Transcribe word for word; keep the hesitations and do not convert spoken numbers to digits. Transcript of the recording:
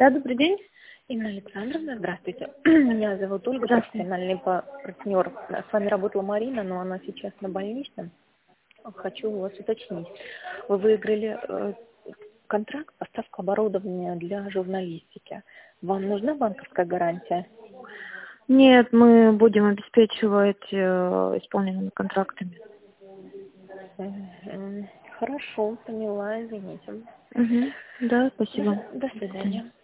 Да, добрый день. Инна Александровна, здравствуйте. Меня зовут Ольга, профессиональный па- партнер. С вами работала Марина, но она сейчас на больничном. Хочу у вас уточнить. Вы выиграли э, контракт поставку оборудования для журналистики. Вам нужна банковская гарантия? Нет, мы будем обеспечивать э, исполненными контрактами. Мгм. Хорошо, поняла, извините. Угу. Да, спасибо. До свидания.